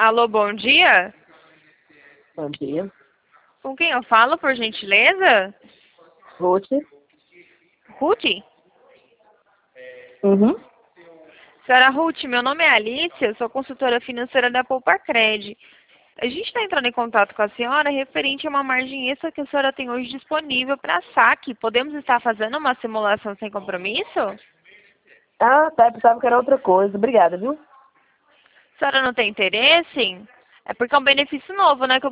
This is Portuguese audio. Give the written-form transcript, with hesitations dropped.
Alô, bom dia? Bom dia. Com quem eu falo, por gentileza? Ruth? Ruth? Uhum. Senhora Ruth, meu nome é Alice, eu sou consultora financeira da Pouparcred. A gente está entrando em contato com a senhora referente a uma margem extra que a senhora tem hoje disponível para saque. Podemos estar fazendo uma simulação sem compromisso? Ah, tá. Eu pensava que era outra coisa. Obrigada, viu? A senhora não tem interesse? É porque é um benefício novo, né? Que